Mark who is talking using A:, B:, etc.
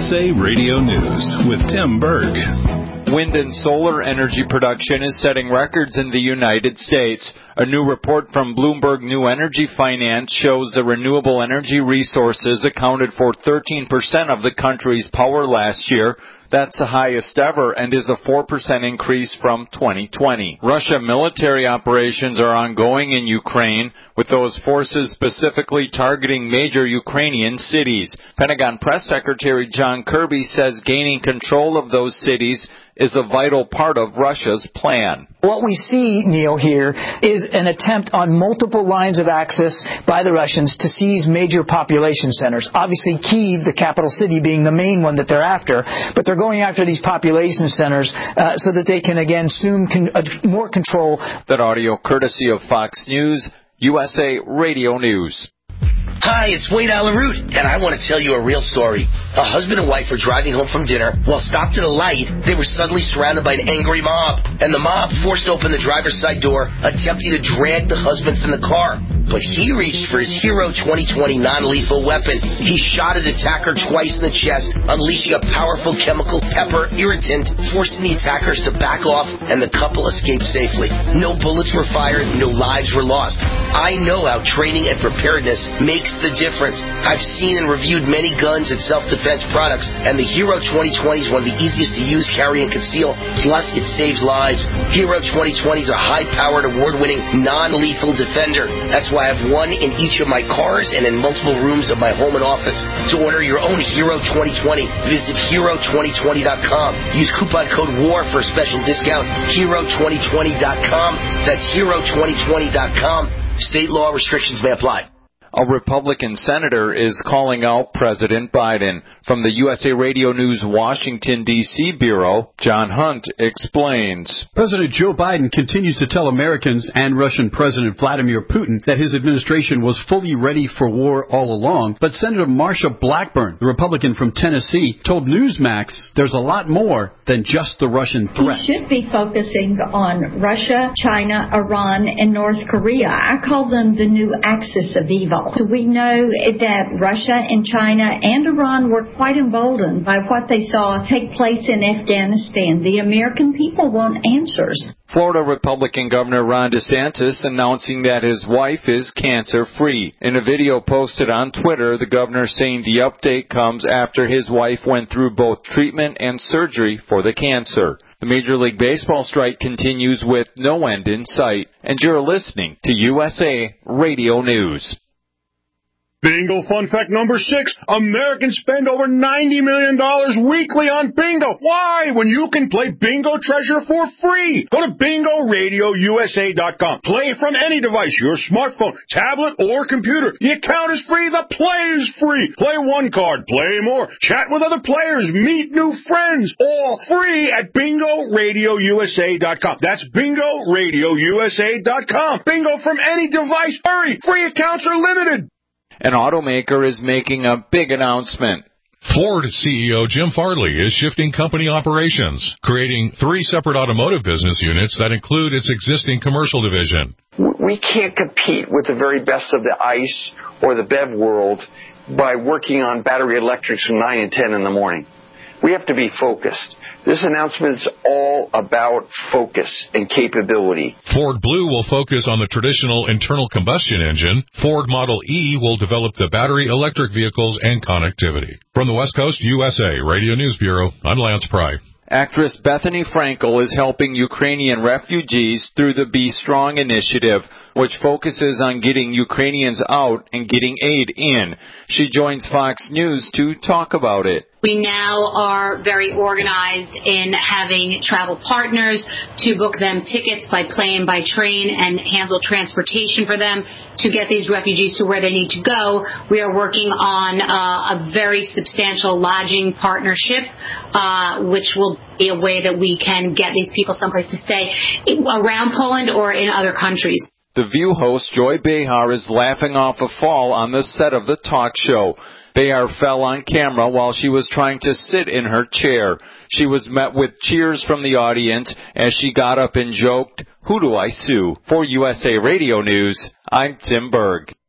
A: USA Radio News with Tim Berg.
B: Wind and solar energy production is setting records in the United States. A new report from Bloomberg New Energy Finance shows the renewable energy resources accounted for 13% of the country's power last year. That's the highest ever and is a 4% increase from 2020. Russia military operations are ongoing in Ukraine, with those forces specifically targeting major Ukrainian cities. Pentagon Press Secretary John Kirby says gaining control of those cities is a vital part of Russia's plan.
C: What we see, Neil, here is an attempt on multiple lines of access by the Russians to seize major population centers. Obviously, Kyiv, the capital city, being the main one that they're after, but they're going after these population centers so that they can, again, assume more control.
B: That audio courtesy of Fox News, USA Radio News.
D: Hi, it's Wayne Allen Root, and I want to tell you a real story. A husband and wife were driving home from dinner. While stopped at a light, they were suddenly surrounded by an angry mob, and the mob forced open the driver's side door, attempting to drag the husband from the car. But he reached for his Hero 2020 non-lethal weapon. He shot his attacker twice in the chest, unleashing a powerful chemical pepper irritant, forcing the attackers to back off, and the couple escaped safely. No bullets were fired, no lives were lost. I know how training and preparedness makes the difference. I've seen and reviewed many guns and self-defense products, and the Hero 2020 is one of the easiest to use, carry, and conceal. Plus, it saves lives. Hero 2020 is a high-powered, award-winning, non-lethal defender. That's why I have one in each of my cars and in multiple rooms of my home and office. To order your own Hero 2020, visit Hero2020.com. Use coupon code WAR for a special discount. Hero2020.com. That's Hero2020.com. State law restrictions may apply.
B: A Republican senator is calling out President Biden. From the USA Radio News Washington, D.C. Bureau, John Hunt explains.
E: President Joe Biden continues to tell Americans and Russian President Vladimir Putin that his administration was fully ready for war all along. But Senator Marsha Blackburn, the Republican from Tennessee, told Newsmax there's a lot more than just the Russian threat.
F: He should be focusing on Russia, China, Iran, and North Korea. I call them the new axis of evil. So we know that Russia and China and Iran were quite emboldened by what they saw take place in Afghanistan. The American people want answers.
B: Florida Republican Governor Ron DeSantis announcing that his wife is cancer-free. In a video posted on Twitter, the governor saying the update comes after his wife went through both treatment and surgery for the cancer. The Major League Baseball strike continues with no end in sight. And you're listening to USA Radio News.
G: Bingo fun fact number 6. Americans spend over $90 million weekly on bingo. Why? When you can play Bingo Treasure for free. Go to BingoRadioUSA.com. Play from any device, your smartphone, tablet, or computer. The account is free. The play is free. Play one card. Play more. Chat with other players. Meet new friends. All free at BingoRadioUSA.com. That's BingoRadioUSA.com. Bingo from any device. Hurry. Free accounts are limited.
B: An automaker is making a big announcement.
H: Ford CEO Jim Farley is shifting company operations, creating 3 separate automotive business units that include its existing commercial division.
I: We can't compete with the very best of the ICE or the BEV world by working on battery electrics from 9 and 10 in the morning. We have to be focused. This announcement is all about focus and capability.
H: Ford Blue will focus on the traditional internal combustion engine. Ford Model E will develop the battery electric vehicles and connectivity. From the West Coast, USA Radio News Bureau, I'm Lance Pry.
B: Actress Bethany Frankel is helping Ukrainian refugees through the Be Strong initiative, which focuses on getting Ukrainians out and getting aid in. She joins Fox News to talk about it.
J: We now are very organized in having travel partners to book them tickets by plane, by train, and handle transportation for them to get these refugees to where they need to go. We are working on a very substantial lodging partnership, which will be a way that we can get these people someplace to stay around Poland or in other countries.
B: The View host Joy Behar is laughing off a fall on the set of the talk show. Behar fell on camera while she was trying to sit in her chair. She was met with cheers from the audience as she got up and joked, "Who do I sue?" For USA Radio News, I'm Tim Berg.